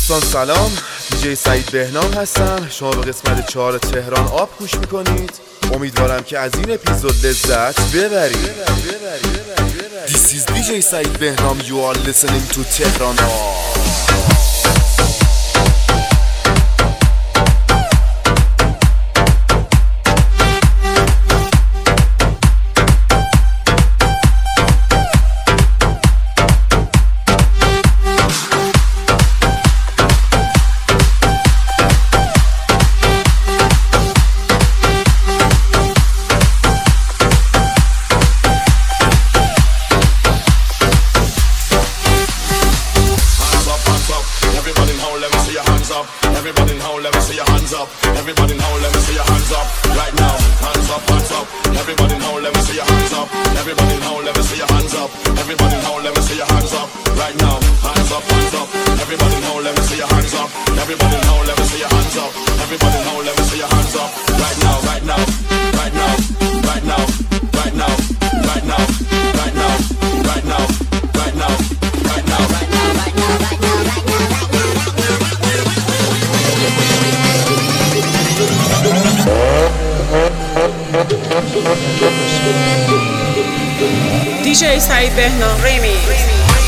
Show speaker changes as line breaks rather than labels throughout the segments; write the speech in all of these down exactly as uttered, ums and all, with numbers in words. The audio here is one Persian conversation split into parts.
دوستان سلام، دیجی سعید بهنام هستم. شما به قسمت چهار تهران آب گوش میکنید. امیدوارم که از این اپیزود لذت ببرید. This is دیجی سعید بهنام. You are listening to تهران آب.
Everybody now, let me see your hands up. Everybody now, let me see your hands up. Right now, hands up, hands up. Everybody now, let me see your hands up. Everybody now, let me see your hands up. Everybody now, let me see your hands up. Right now, hands up, hands up. Everybody now, let me see your hands up. Everybody now, let me see your hands up. Everybody now, let me see your hands up. Right now, right now, right now, right now, right now, right now, right now, right now, right now, right now, right now, right now, right now.
دیجی سعید بهنام ریمیکس.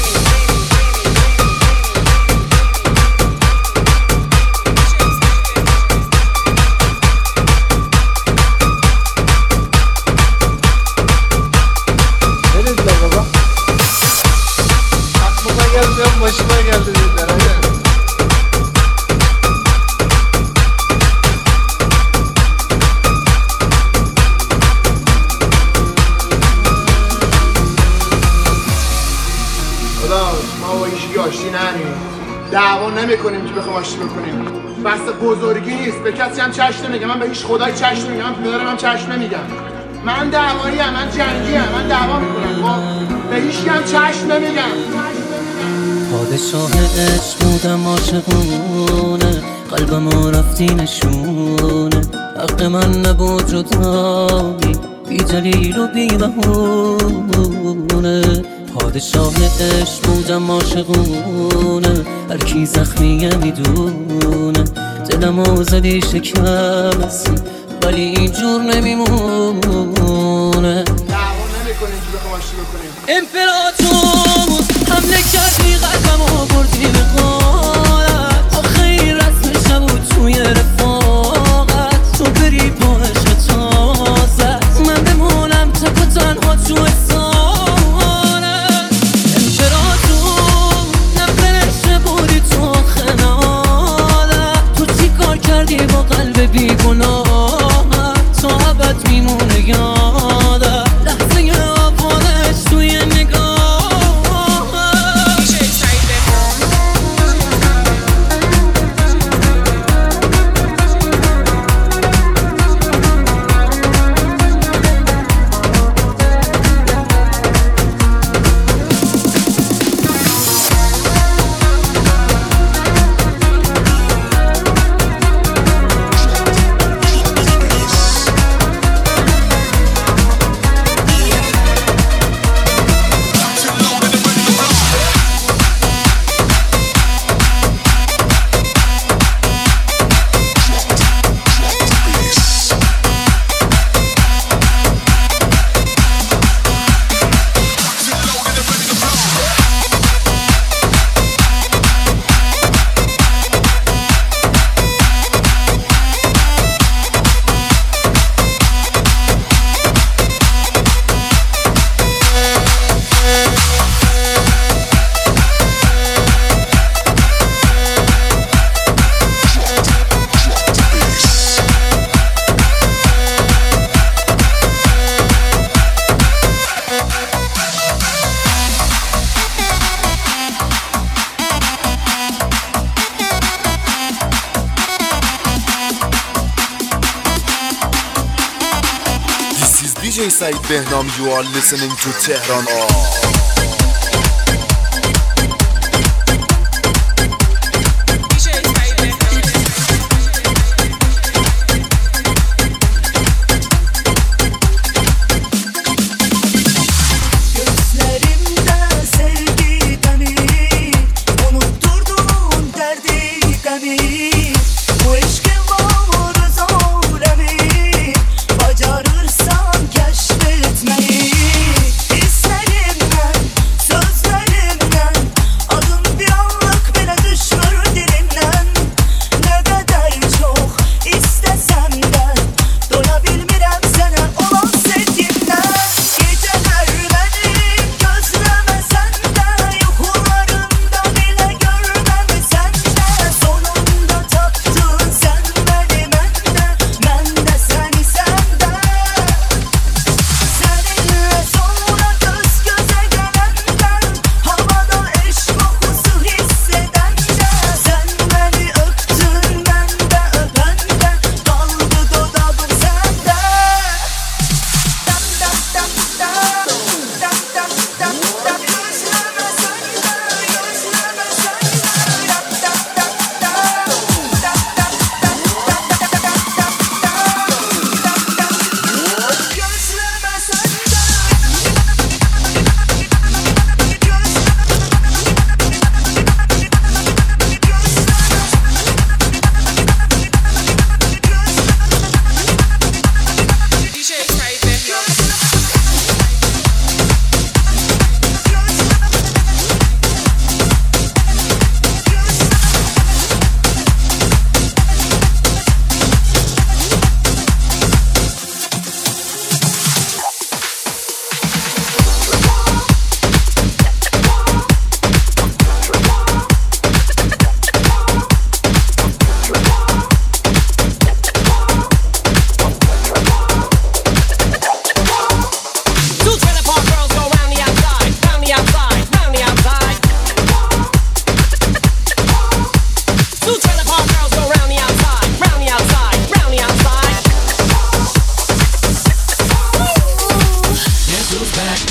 aklıma gelmeyen başıma geldi dediler. ما با ایشگی آشتی نمیم، دعوا نمی کنیم که بخوام آشتی بکنیم. بحث بزرگی نیست، به کسی هم چشم نمیگم. من به هیچ خدای چشم نمیگم، من پدرم هم چشم نمیگم. من دعوایی هم، من جنگی هم، من دعوا میکنم. به هیچ هم چشم نمیگم.
پادشاه عشق بودم عاشقونه، قلبمو رفتی نشونه. حق من نبود جدایی، بی دلیل و بی بهونه. پادشاه عشق بودم عاشقونه، هر کی زخمیه میدونه. دلمو زدی شکستی ولی اینجور نمیمونه.
دعوا نمیکنیم که بخوام آشتی بکنیم.
امپراتور حمله کردی قلبمو بردی به غارت. آخه این رسمش نبود توی رفاقت. تو بری با عشق تازت، من بمونم تک و تنها تو حسارت. امپراتور نفرش بودی تو خنالت. تو چی کار کردی با قلب بیگناهت؟ تا ابد میمونه یادت لحظه آوانش توی نگاه.
دیجی سعید بهنام. You are listening to تهران آب.
Gözlerimde sevgi beni, unutturdun derdi.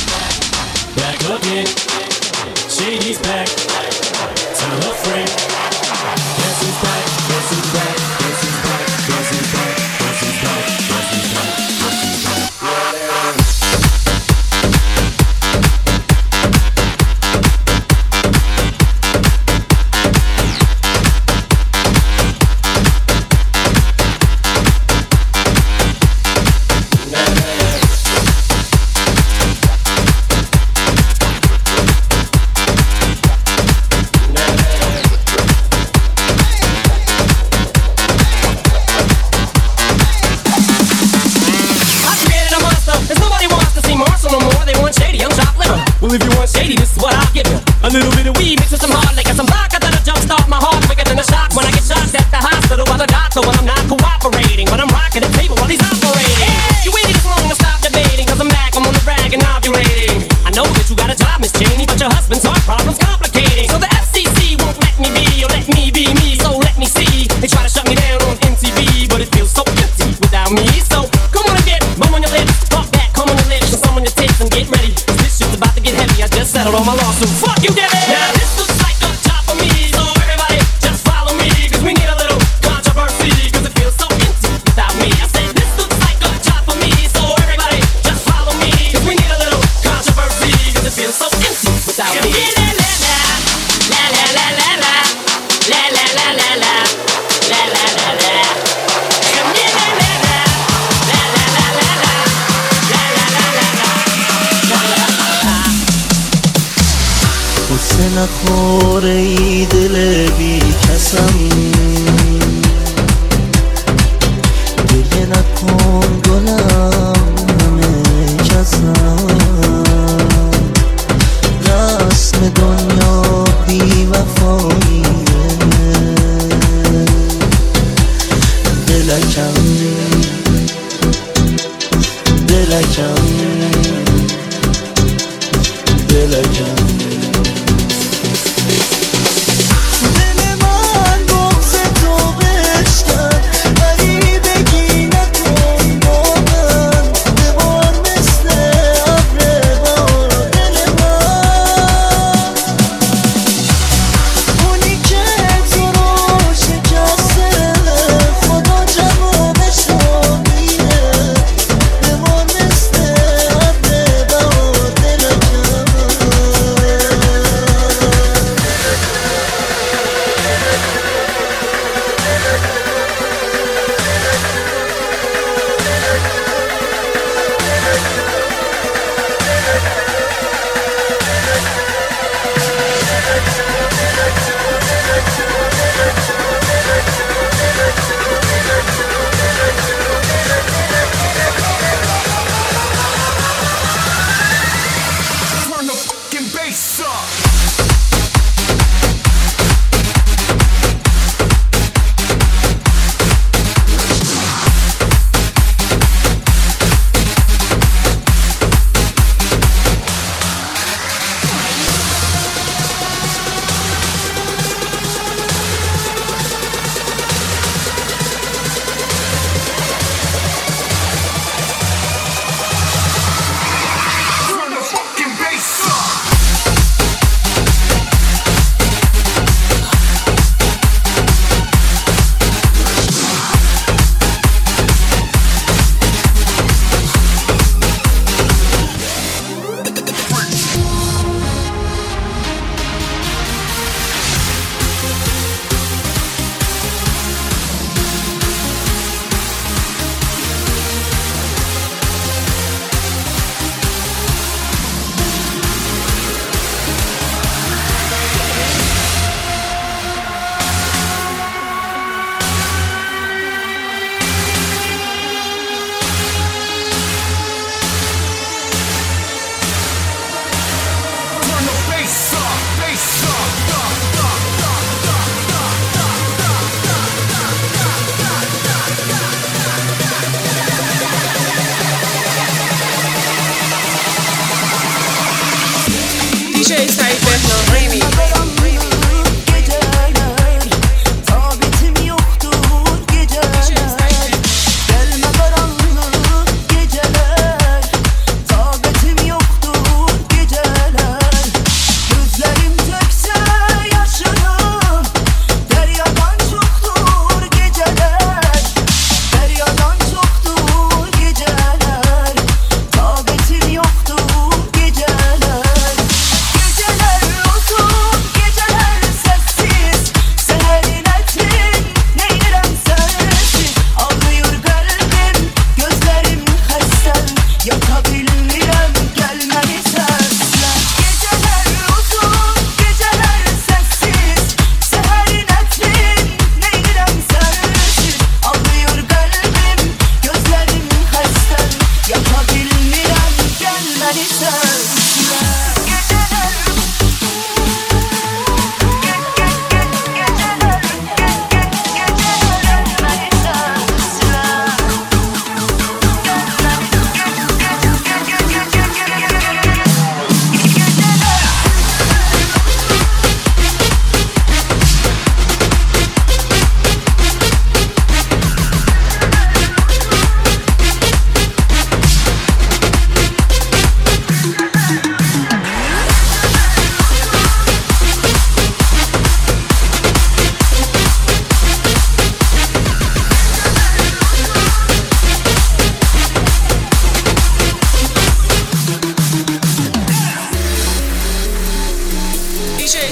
Back again, Shady's back. Tell a friend. Guess who's back? Guess who's back? Guess who's back? Guess who's back? Guess who's back? Guess who's back? Guess who's back?
Well, if you want shady, this is what I'll give you. A little bit of weed mixed with some hard liquor, some vodka that'll jumpstart my heart quicker than a shock when I get shocked at the hospital by the doctor when I'm not cooperating. But I'm rocking the table while he's operating. Hey! You waited this long to stop debating, cause I'm back, I'm on the rag and ovulating. I know that you got a job, Miss Cheney, but your husband's heart problem's complicating. So the F C C won't let me be, or let me be me, so let me see. They try to shut me down on M T V, but it feels so empty without me. So come on and get, bum on your lips, talk back, come on your lips, and some on your tits and get ready. Shit's about to get heavy, I just settled on my lawsuit. Fuck you, Debbie! Now this looks like a job for me, so everybody just follow me, cause we need a little controversy, cause it feels so empty without me. I said this looks like a job for me, so everybody just follow me, cause we need a little controversy, cause it feels so empty without me. La la la la la, la la la la la, la la la la la.
قصه نخوره ای دل بی کسم گریه نکن گلم همه کسم رسم دنیا بی وفاییه دلکم دلکم دلکم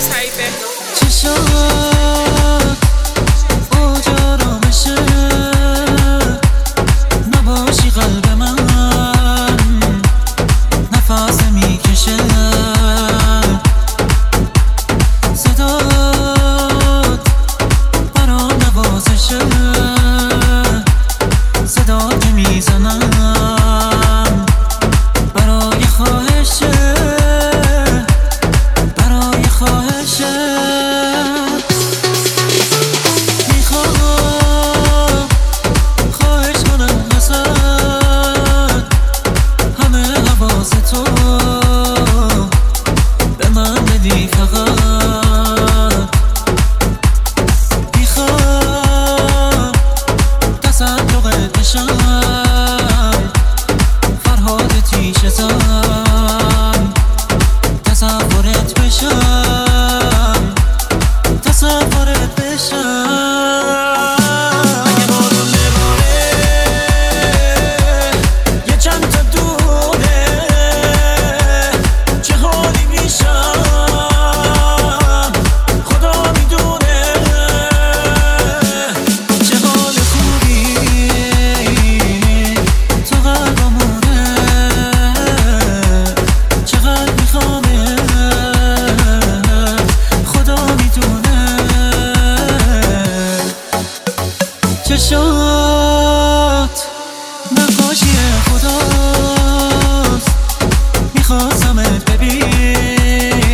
سعید بهنام.
چشات اوج آرامشه نباشی قلب من نفس میکشه صدات برام نوازشه صدا که میزنم برای خواهشه برای خواهشه میخوام خواهش کنم ازت همه حواس تو به من بدی فقط میخوام تصدقت بشم فرهاد تیشه زن تصورت بشم تصورت بشم اگه بارون بباره یه چند تا دونه چه حالی میشم خدا میدونه چه حال خوبی تو قلبمونه چقدر میخوامه خدا میدونه چشات نقاشی خداست میخواستمت ببین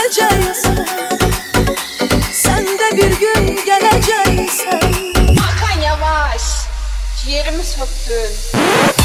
seveceksen, sen de bir gün geleceksen.
Hakan yavaş, ciğerimi söktün.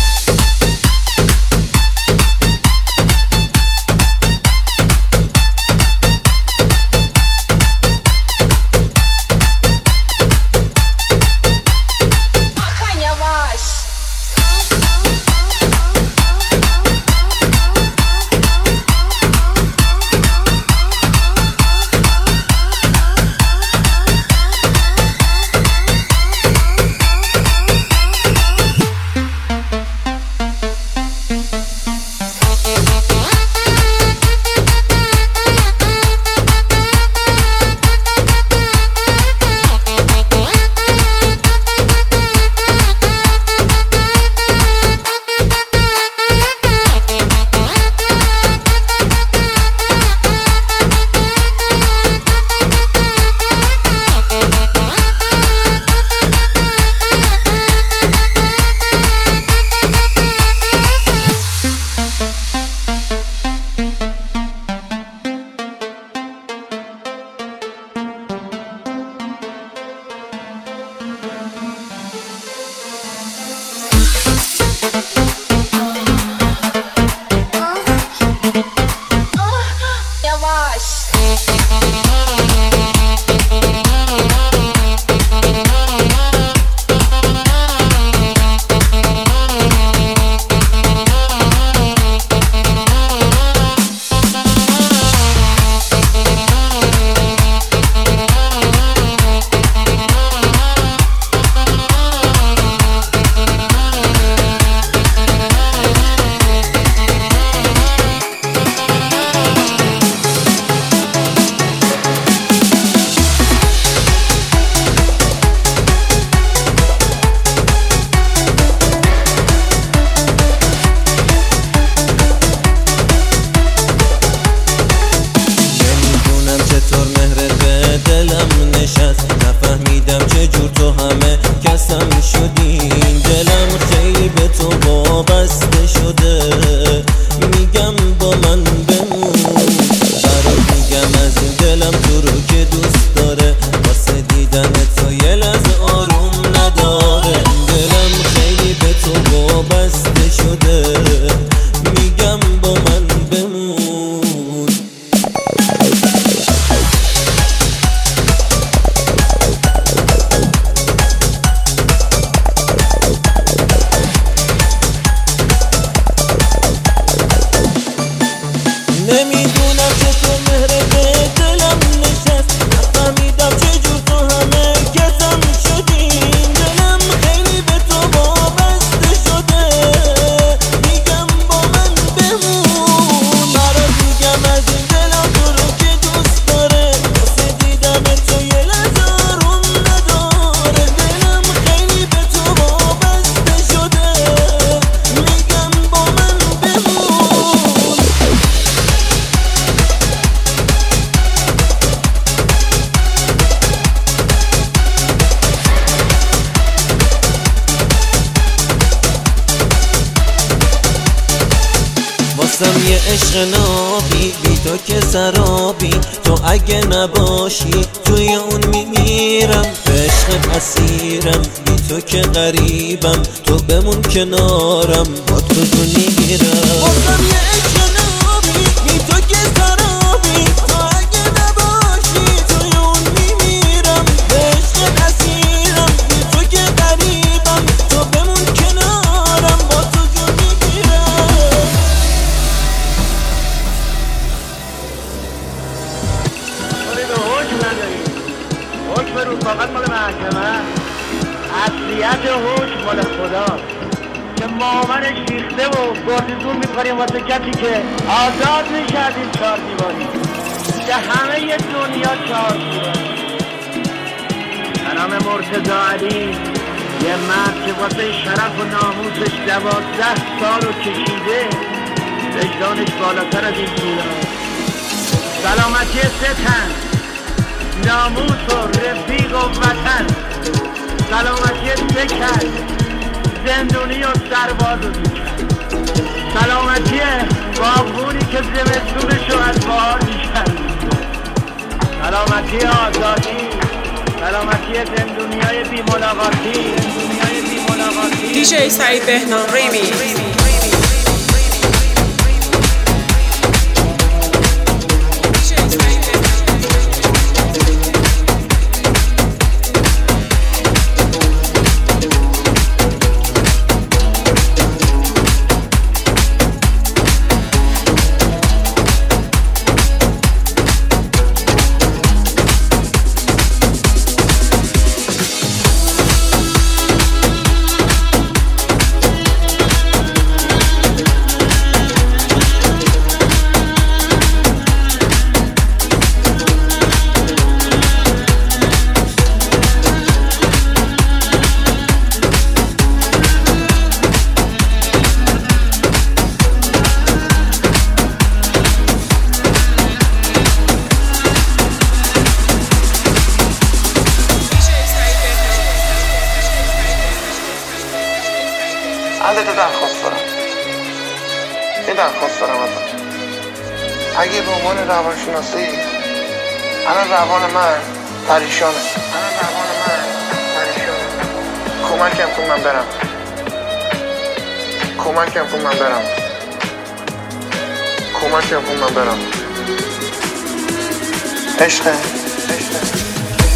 واسم یه عشق نابی بی تو که سرابی، تو اگه نباشی توی اون میمیرم، به عشق اسیرم بی تو که غریبم، تو بمون کنارم با تو جون میگیرم. واسم یه عشق نابی بی تو که سرابی، تو اگه نباشی توی اون میمیرم، به عشق اسیرم بی تو که غریبم، تو بمون کنارم با تو جون میگیرم.
حکم رو فقط مال محکمه، اصلیت حکم مال خدا که مامنش ریخته و گردیزون میکنیم واسه کسی که آزاد میشه از این چهار دیواری، که همه یه دنیا چهار دیواری. به نام مرتضی علی، یه مرد که واسه شرف و ناموسش دوازده سال رو کشیده، وجدانش بالاتر از این پولا. سلامتی سه تن، ناموس و رفیق و وطن، سلامتی سکر، زندونی و سرباز و دیگر، سلامتی باغبونی که زمستونشو از بهار میشن،
سلامتی زندونیای بی ملاقاتی زندونیای بی ملاقاتی
دیجی سعید بهنام ریمیکس.
ازت درخواست دارم یه درخواست دارم ازت. اگه به عنوان روانشناسی الان روان من پریشانه الان روان من پریشانه کمکم کن من برم کمکم کن من برم کمکم کن من برم عشقه عشقه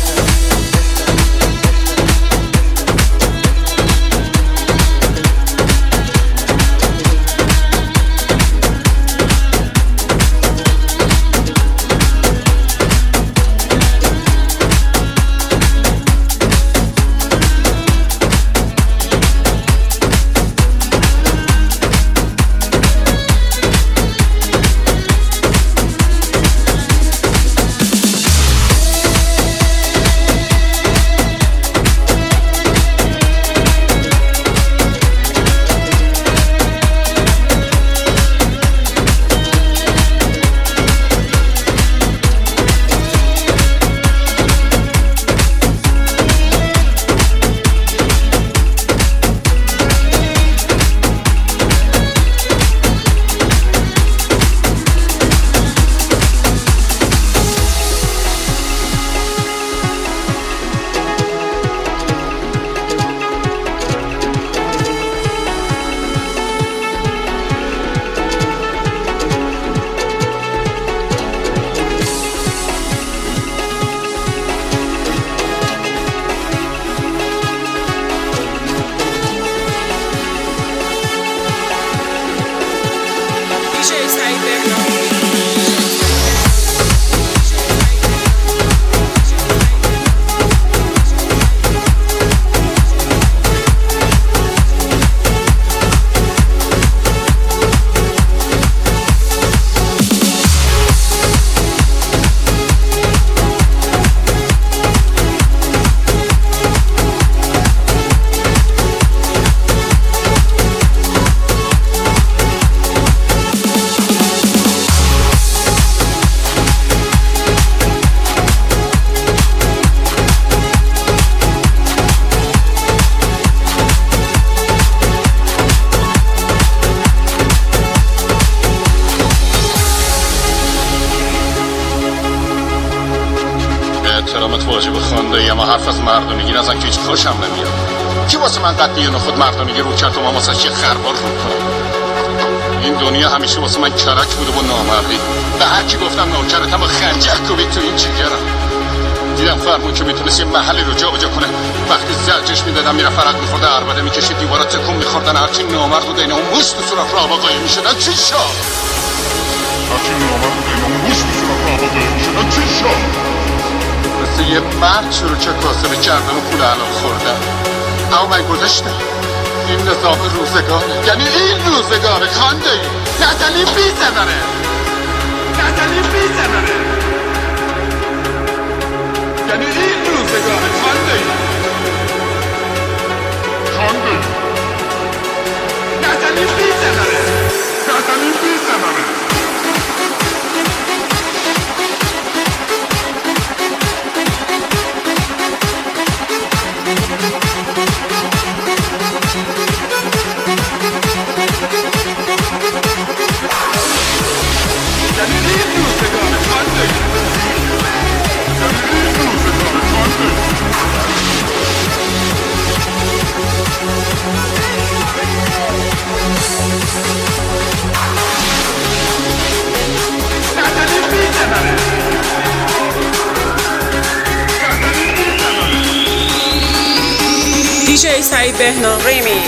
احترامت واجب خانده اما حرف از مردونگی نزن که هیچ خوشم نمیاد. کی واسه من قد دیون خود مردونگی رو کرد و من واسه یه خربار رو کنم؟ این دنیا همیشه واسه من کرک بوده و نامردی. به هر کی گفتم نوکرتم و خنجر کوبید تو این جگرم. دیدم فرمون که میتونست یه محلی رو جا بجا کنه. وقتی زرجش میدادم میره فرق میخورده عربده میکشید دیوارا تکون میخوردن هرچی نامرد بوده اینا اون موش تو صورت راه قایم میشدن چی شد؟ هرچی نامرد بوده اینا اون موش تو صورت راه قایم میشدن چی شد؟ مثل یه مرد شروع که کاسبه کردن و پول حلال خوردن. اما من گذاشتم این نظام روزگاره، یعنی این روزگاره خانده ای نزنی بی زمره نزنی بی زمره یعنی این روزگاره خانده ای خانده ای نزنی بی زمره نزنی بی زمره یعنی این روزگاره خانده ای
جی سعید بهنام ریمی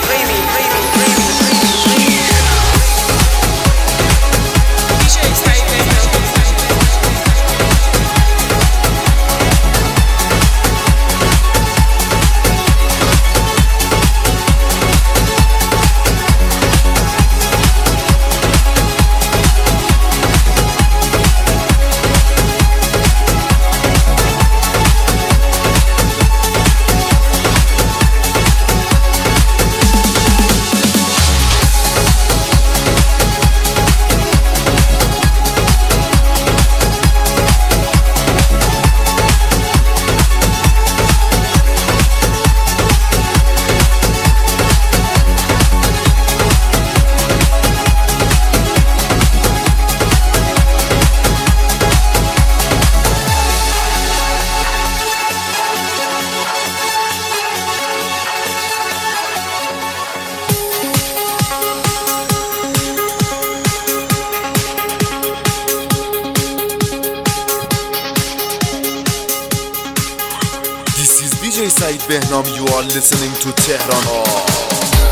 دی جی Said Behnam, you are listening to Tehran All.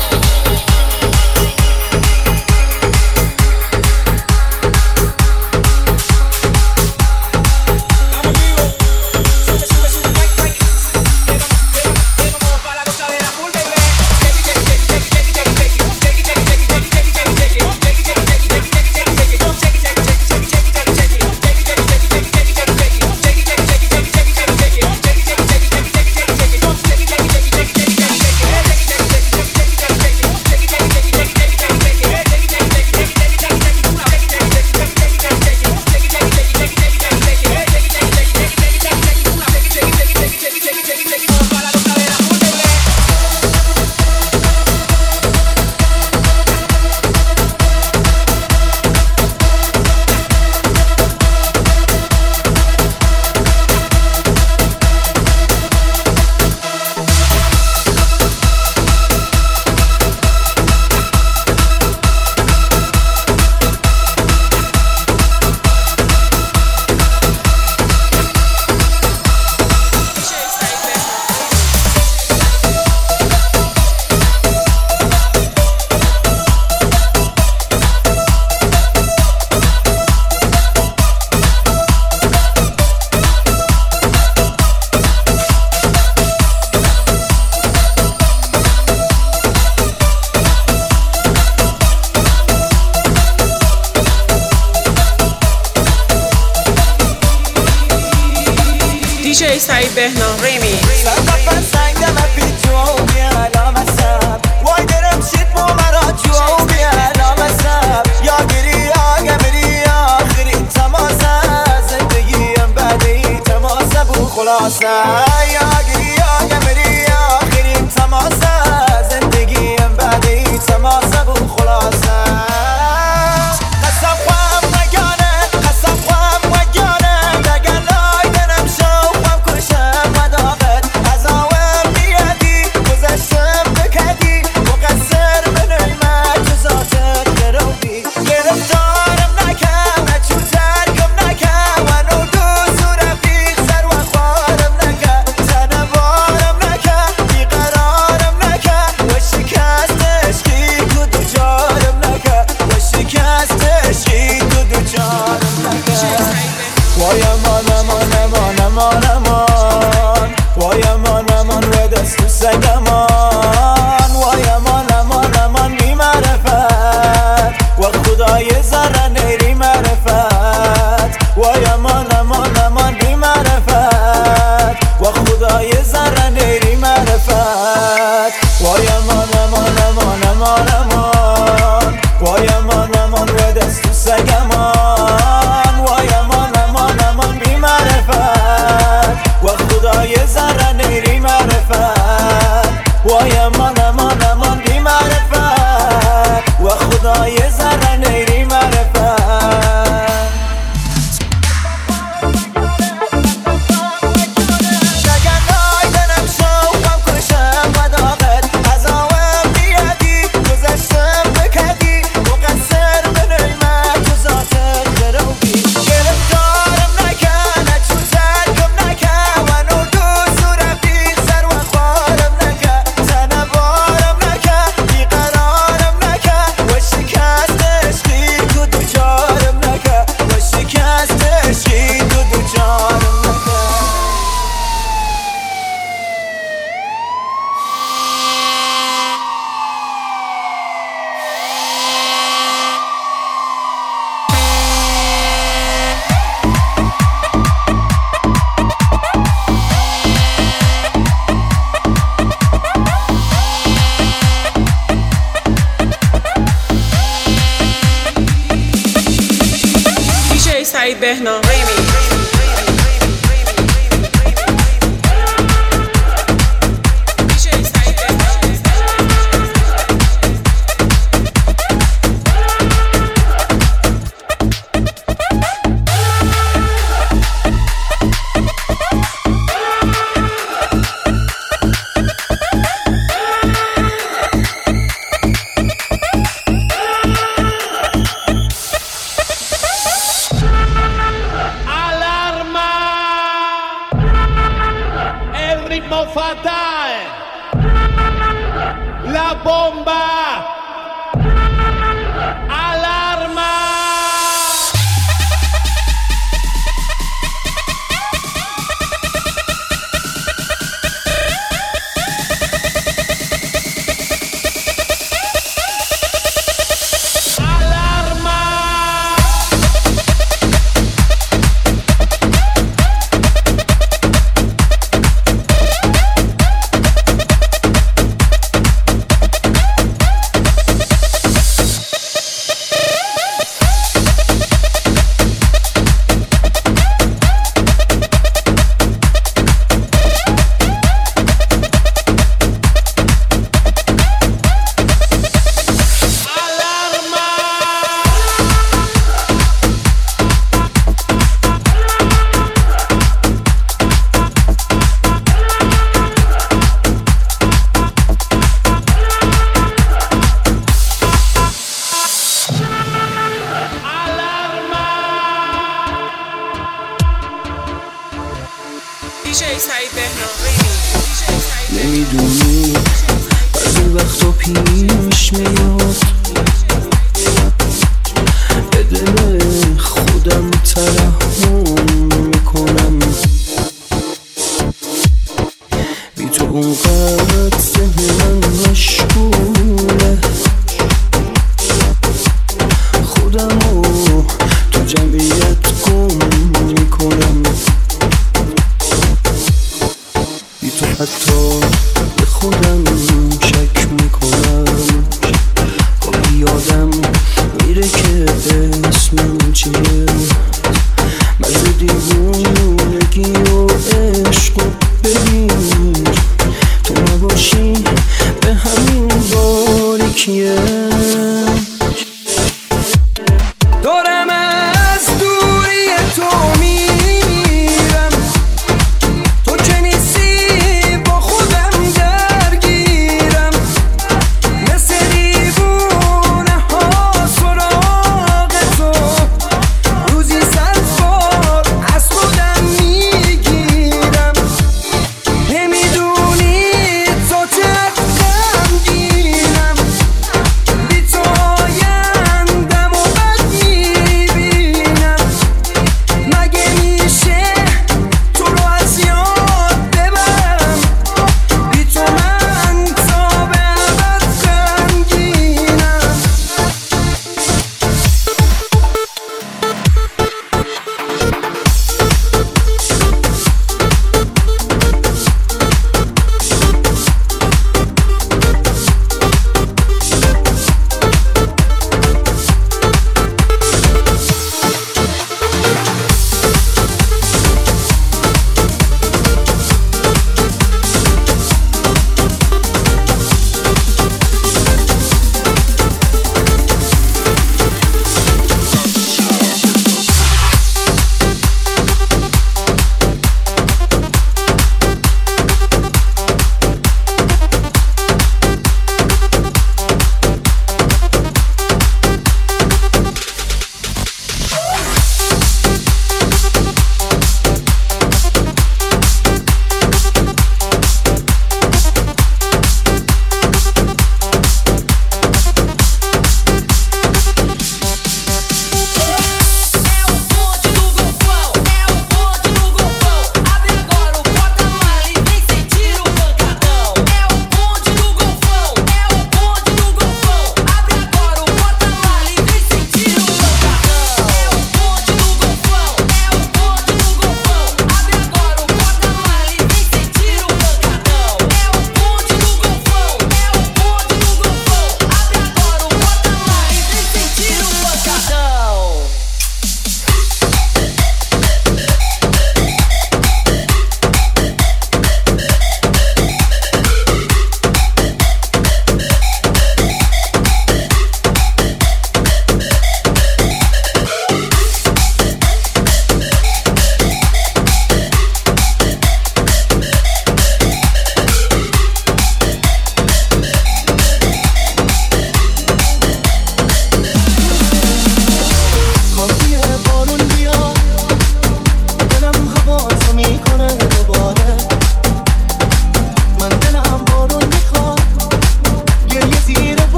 دی جی Said Behnam ریمی
خلاصه یا گیری یا گمری آخرین تماسه زندگیم بعدی تماسه بود خلاصه قسم خوام نگانه قسم خوام وگانه دگن لای دنم شوقم کشم مداقت از آوام نیادی گذشتم بکدی مقصر به نعمت ذاتت گرودی گرفتارم نکن نچو ترکم نکن و نو دو زورم بیت سر و خوارم نکن تنم بارم نکن بیقرارم نکن و شکست عشقی تو دو جارم نکن و شکست عشقی تو دو جارم نکن وای امان امان امان امان امان وای امان امان و دست و سگمان وای امان امان امان بی معرفت و خدای ذره نیری معرفت وای امان امان امان بی معرفت و خدای ذره نیری معرفت وای امان امان امان امان امان وای امان امان و دست و سگمان وای امان امان امان بی معرفت و خدای ذره نیری معرفت وای امان امان امان بی معرفت و خدای ذره نیری معرفت
سعید بهنام ریمی.
La bomba. Alarma.
نمیدونی بعضی وقتا پیش میاد به دل خودم ترحم میکنم بی تو اونقدر ذهن من مشغوله خودم رو تو جمعیت گم میکنم بی تو حتی به خودم شک میکنم گاهی یادم میره که اسمم چیه مزه دیوونگی و عشق و ببین تو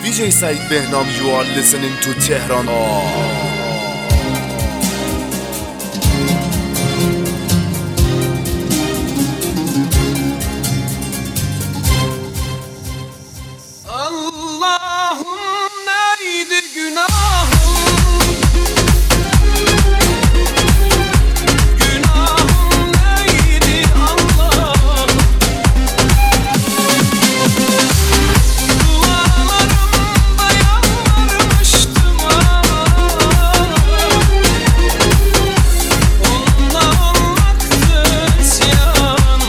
دیجی سعید بهنام. You are listening to تهران.
Allah'ım neydi günahım? Günahım neydi Allah'ım? Dualarımda yalvarmıştım onunla olmaktı isyan.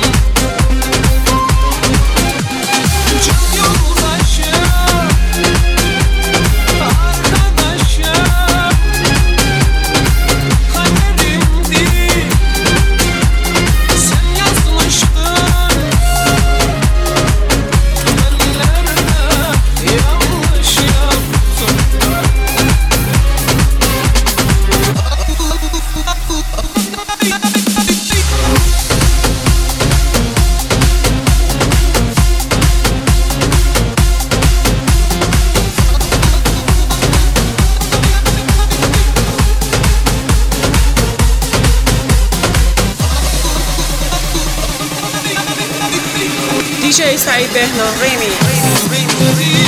Can yoldaşım, arkadaşım, kaderimdi. Sen yazmıştın kaderlerde, yanlış yaptım.
دیجی سعید بهنام ریمی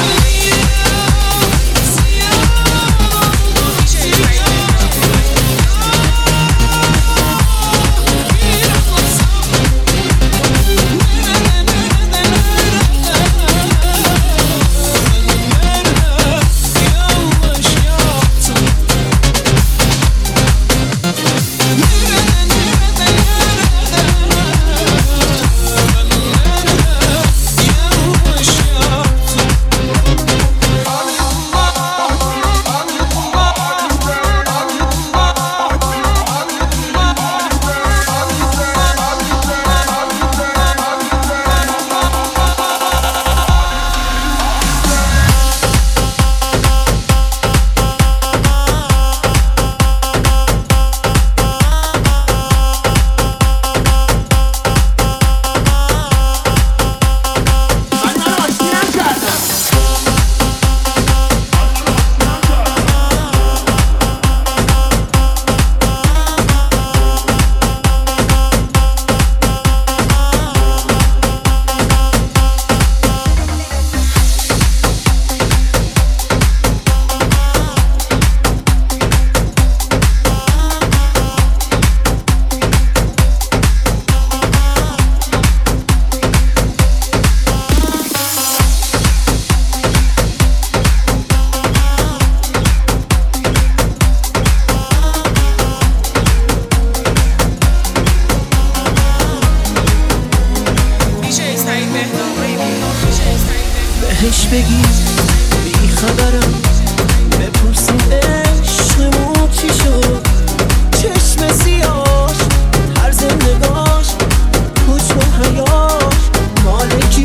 بهش بگی بی خبرم، بپرسیم عشقمون چی شد. چشم سیاش، هر زندگاش، حجم و حیاش مال کی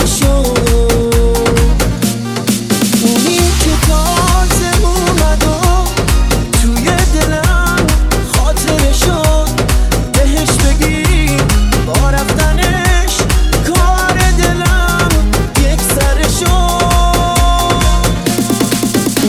شد. اونی که تازه اومد و توی دلم خاطره شد. بهش بگی با رفتنش کار دلم یک سر شد.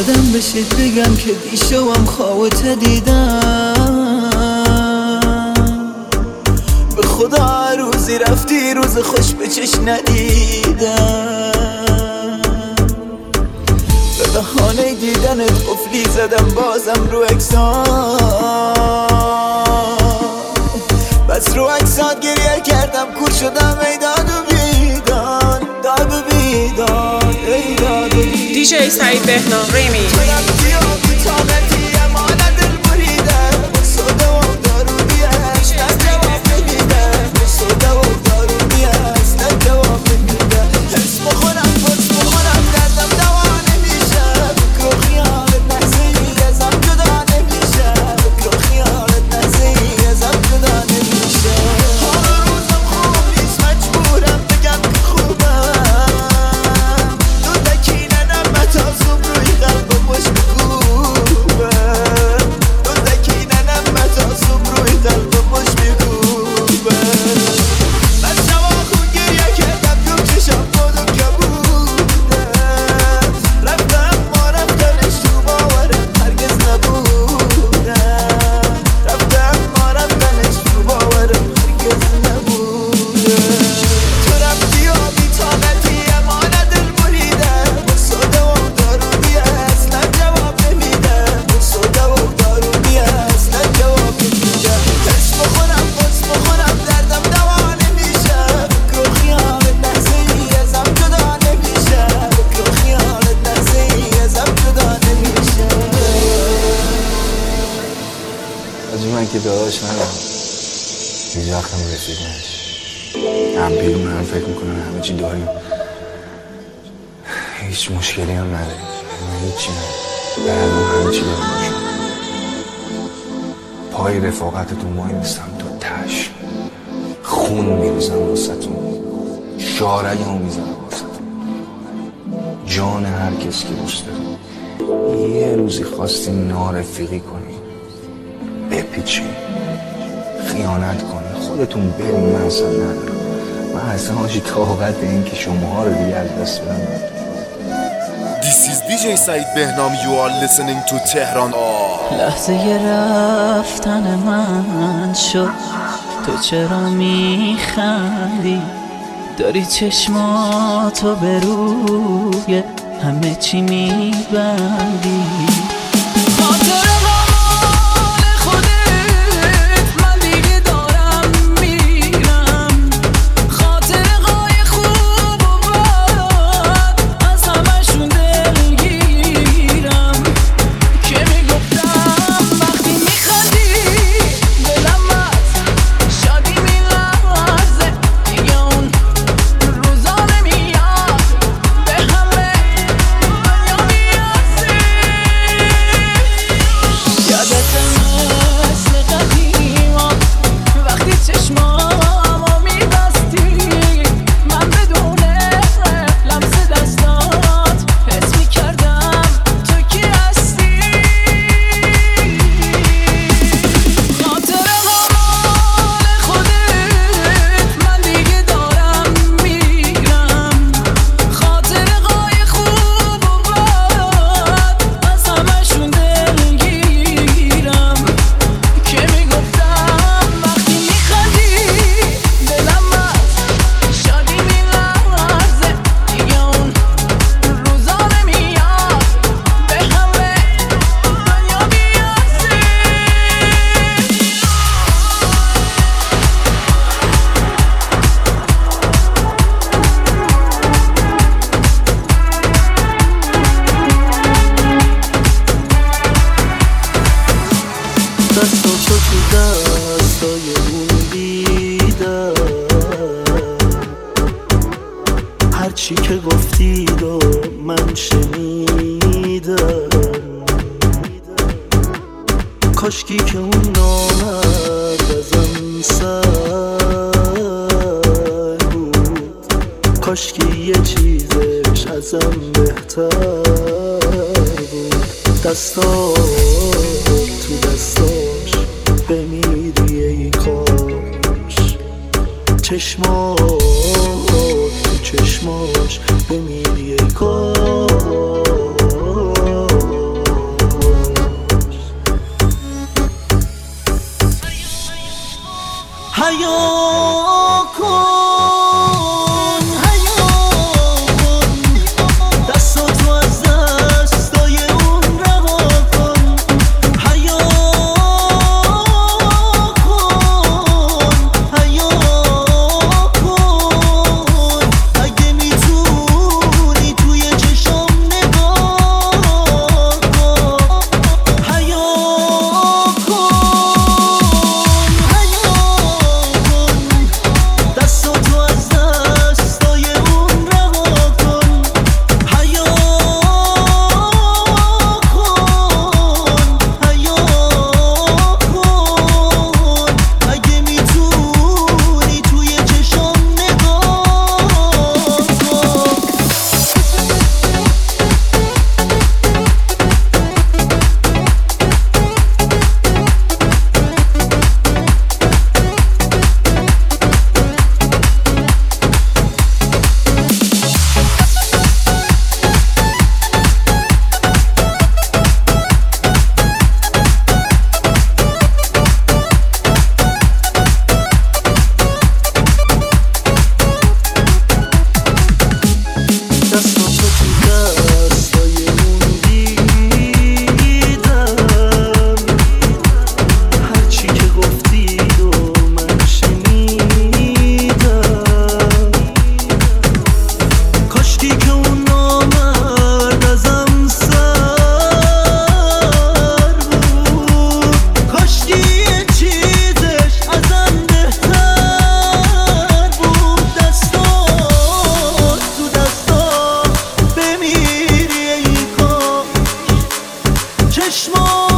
اومدم بشید بگم که دیشبم خوابت دیدم. به خدا هر روزی رفتی روز خوش به چش ندیدم. به بهانه دیدنت قفلی زدم بازم رو اکسان، بس رو اکسان گریه کردم کور شدم ای داد و بیدان، داد و بیدان، ای داد و بیدان.
دیجی سعید بهنام ریمی
که داداش ندارم یه جاختم رسیدنش هم بیرون هم فکر میکنم همه چی داریم، هیچ مشکلی هم نداریم، هیچی نداریم، برمون همه چی داریم باشم. پای رفاقتتون وای میستم تا تش، خون میریزم واسهتون، شارگمو میزنم واسهتون، جان هر کسی که دوست داریم. یه روزی خواستی نارفیقی کنی بپیچی، خیانت کنی، خودتون بریم، من اصلا ندارم، من اصلا هاشی طاقت این که شما رو دیگه از دست بدم.
This is دیجی سعید بهنام. You are listening to تهران.
لحظه رفتن من شد، تو چرا میخندی؟ داری چشماتو به روی همه چی میبندی. دستاتو تو دستای اون دیدم، هرچی که گفتی رو من شنیدم. کاشکی که اون نامرد ازم سر بود، کاشکی یه چیزش ازم بهتر بود. دستا تو دستاش بمیری ای کاش، چشمات تو چشماش بمیری ای کاش. حیا کن حیا کن دستاتو از دستای اون رها کن حیا کن حیا کن اگه میتونی توی چشم نگاه کن حیا دستاتو از دستای اون رها کن حیا کن حیا کن اگه میتونی توی چشم نگاه کن دستاتو تو دستای اون دیدم هرچی که گفتی و من شنیدم کاشکی که اون نامرد ازم سر بود کاشکی یه چیزش ازم بهتر بود دستات تو دستات بمیری ای کاش چشمات